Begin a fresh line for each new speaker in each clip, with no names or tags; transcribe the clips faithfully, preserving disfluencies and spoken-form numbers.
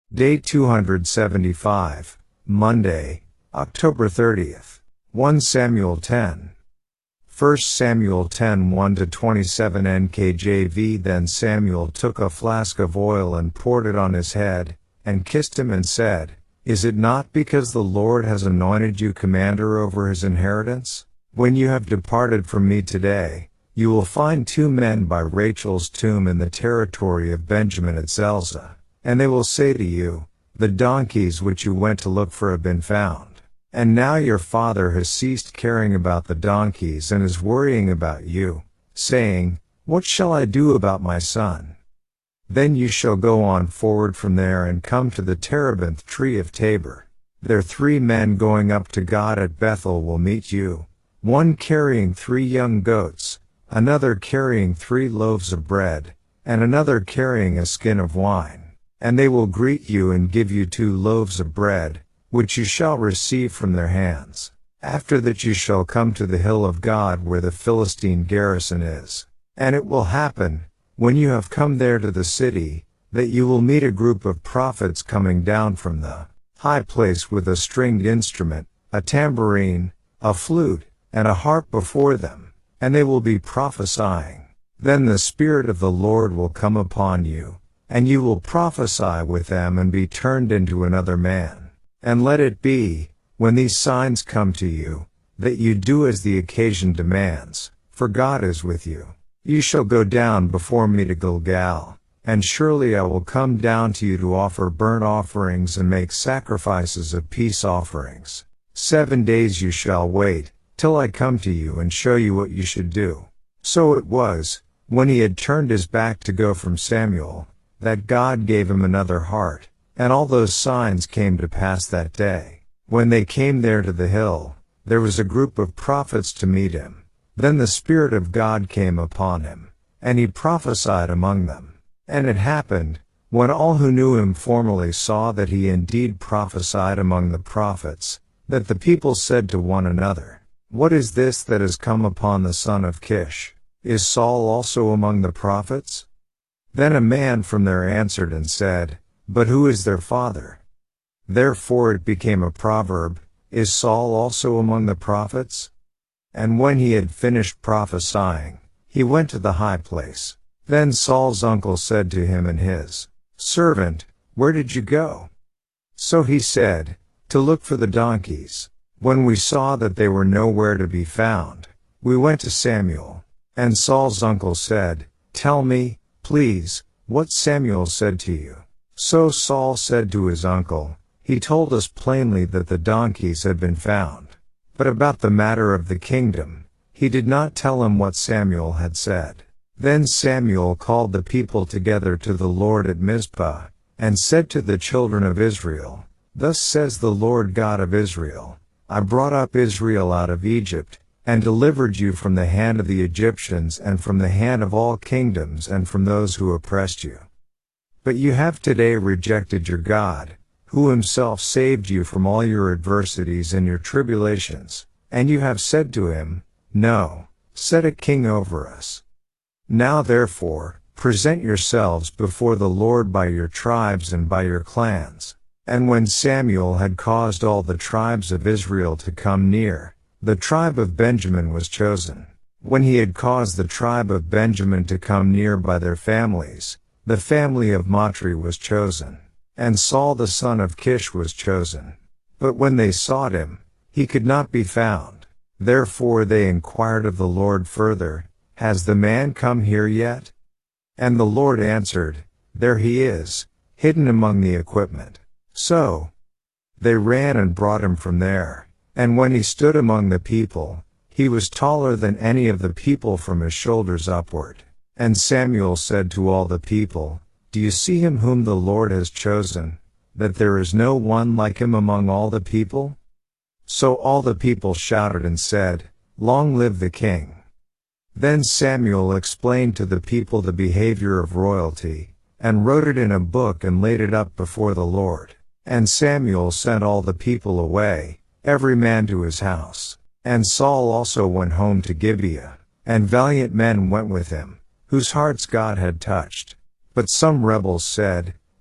Day two hundred seventy-five, Monday, October thirtieth. First Samuel ten. First Samuel ten one to twenty-seven N K J V. Then Samuel took a flask of oil and poured it on his head, and kissed him and said, "Is it not because the Lord has anointed you commander over his inheritance? When you have departed from me today, you will find two men by Rachel's tomb in the territory of Benjamin at Zelzah. And they will say to you, the donkeys which you went to look for have been found. And now your father has ceased caring about the donkeys and is worrying about you, saying, what shall I do about my son? Then you shall go on forward from there and come to the terebinth tree of Tabor. There three men going up to God at Bethel will meet you, one carrying three young goats, another carrying three loaves of bread, and another carrying a skin of wine. And they will greet you and give you two loaves of bread, which you shall receive from their hands. After that you shall come to the hill of God where the Philistine garrison is. And it will happen, when you have come there to the city, that you will meet a group of prophets coming down from the high place with a stringed instrument, a tambourine, a flute, and a harp before them, and they will be prophesying. Then the Spirit of the Lord will come upon you, and you will prophesy with them and be turned into another man. And let it be, when these signs come to you, that you do as the occasion demands, for God is with you. You shall go down before me to Gilgal, and surely I will come down to you to offer burnt offerings and make sacrifices of peace offerings. Seven days you shall wait, till I come to you and show you what you should do. So it was, when he had turned his back to go from Samuel, that God gave him another heart, and all those signs came to pass that day. When they came there to the hill, there was a group of prophets to meet him. Then the Spirit of God came upon him, and he prophesied among them. And it happened, when all who knew him formerly saw that he indeed prophesied among the prophets, that the people said to one another, what is this that has come upon the son of Kish? Is Saul also among the prophets? Then a man from there answered and said, but who is their father? Therefore it became a proverb, is Saul also among the prophets? And when he had finished prophesying, he went to the high place. Then Saul's uncle said to him and his servant, where did you go? So he said, to look for the donkeys. When we saw that they were nowhere to be found, we went to Samuel. And Saul's uncle said, tell me, please, what Samuel said to you. So Saul said to his uncle, he told us plainly that the donkeys had been found. But about the matter of the kingdom, he did not tell him what Samuel had said. Then Samuel called the people together to the Lord at Mizpah, and said to the children of Israel, thus says the Lord God of Israel, I brought up Israel out of Egypt, and delivered you from the hand of the Egyptians and from the hand of all kingdoms and from those who oppressed you. But you have today rejected your God, who himself saved you from all your adversities and your tribulations, and you have said to him, no, set a king over us. Now therefore, present yourselves before the Lord by your tribes and by your clans. And when Samuel had caused all the tribes of Israel to come near, the tribe of Benjamin was chosen. When he had caused the tribe of Benjamin to come near by their families, the family of Matri was chosen. And Saul the son of Kish was chosen. But when they sought him, he could not be found. Therefore they inquired of the Lord further, has the man come here yet? And the Lord answered, there he is, hidden among the equipment. So they ran and brought him from there. And when he stood among the people, he was taller than any of the people from his shoulders upward. And Samuel said to all the people, do you see him whom the Lord has chosen, that there is no one like him among all the people? So all the people shouted and said, long live the king. Then Samuel explained to the people the behavior of royalty, and wrote it in a book and laid it up before the Lord. And Samuel sent all the people away, every man to his house. And Saul also went home to Gibeah, and valiant men went with him, whose hearts God had touched. But some rebels said,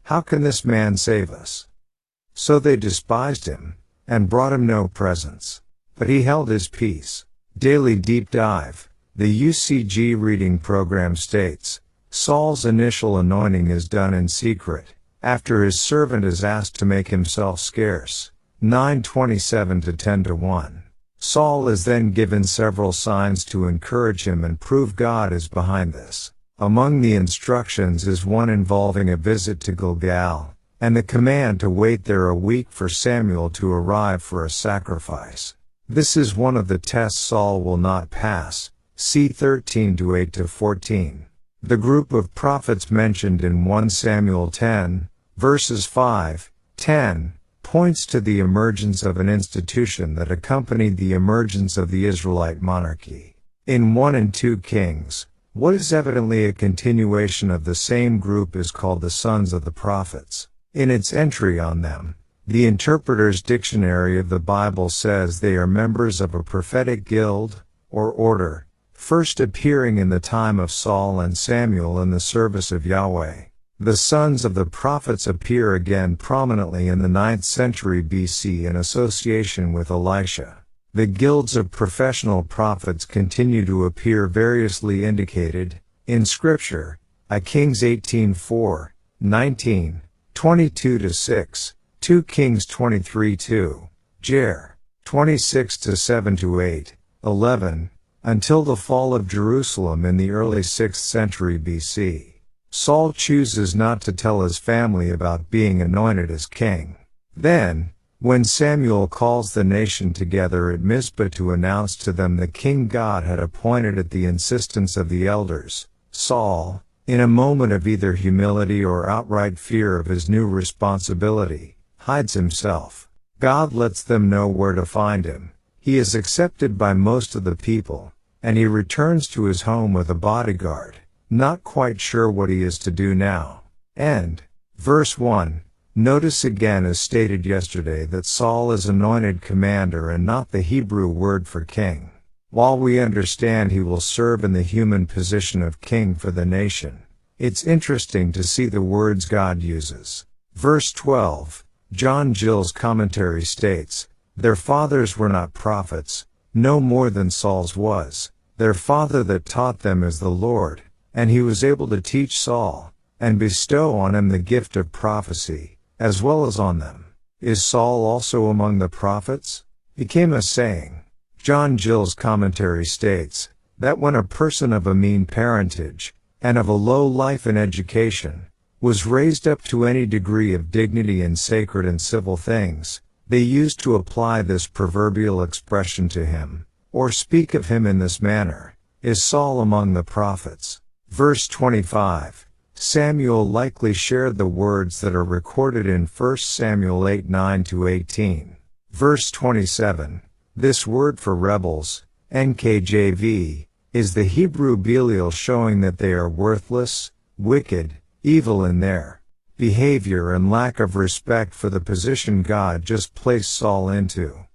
How can this man save us? So they despised him, and brought him no presents. But he held his peace. Daily Deep Dive. The U C G reading program states, Saul's initial anointing is done in secret, after his servant is asked to make himself scarce. nine twenty-seven to ten to one. Saul is then given several signs to encourage him and prove God is behind this. Among the instructions is one involving a visit to Gilgal, and the command to wait there a week for Samuel to arrive for a sacrifice. This is one of the tests Saul will not pass. See thirteen to eight to fourteen. The group of prophets mentioned in First Samuel ten, verses five, ten, points to the emergence of an institution that accompanied the emergence of the Israelite monarchy. In one and two Kings, what is evidently a continuation of the same group is called the sons of the prophets. In its entry on them, the Interpreter's Dictionary of the Bible says they are members of a prophetic guild, or order, first appearing in the time of Saul and Samuel in the service of Yahweh. The sons of the prophets appear again prominently in the ninth century B C in association with Elisha. The guilds of professional prophets continue to appear variously indicated in Scripture. I Kings eighteen four, nineteen, twenty-two to six, two Kings twenty-three two, Jer. twenty-six to seven to eight, eleven, until the fall of Jerusalem in the early sixth century B C. Saul chooses not to tell his family about being anointed as king. Then, when Samuel calls the nation together at Mizpah to announce to them the king God had appointed at the insistence of the elders, Saul, in a moment of either humility or outright fear of his new responsibility, hides himself. God lets them know where to find him. He is accepted by most of the people, and he returns to his home with a bodyguard, not quite sure what he is to do now. End. Verse one. Notice again as stated yesterday that Saul is anointed commander and not the Hebrew word for king. While we understand he will serve in the human position of king for the nation, it's interesting to see the words God uses. Verse twelve, John Gill's commentary states, their fathers were not prophets, no more than Saul's was. Their father that taught them is the Lord, and he was able to teach Saul, and bestow on him the gift of prophecy, as well as on them. Is Saul also among the prophets? Became a saying. John Gill's commentary states, that when a person of a mean parentage, and of a low life in education, was raised up to any degree of dignity in sacred and civil things, they used to apply this proverbial expression to him, or speak of him in this manner, is Saul among the prophets? Verse twenty-five. Samuel likely shared the words that are recorded in First Samuel eight nine to eighteen. Verse twenty-seven. This word for rebels, N K J V, is the Hebrew Belial, showing that they are worthless, wicked, evil in their behavior and lack of respect for the position God just placed Saul into.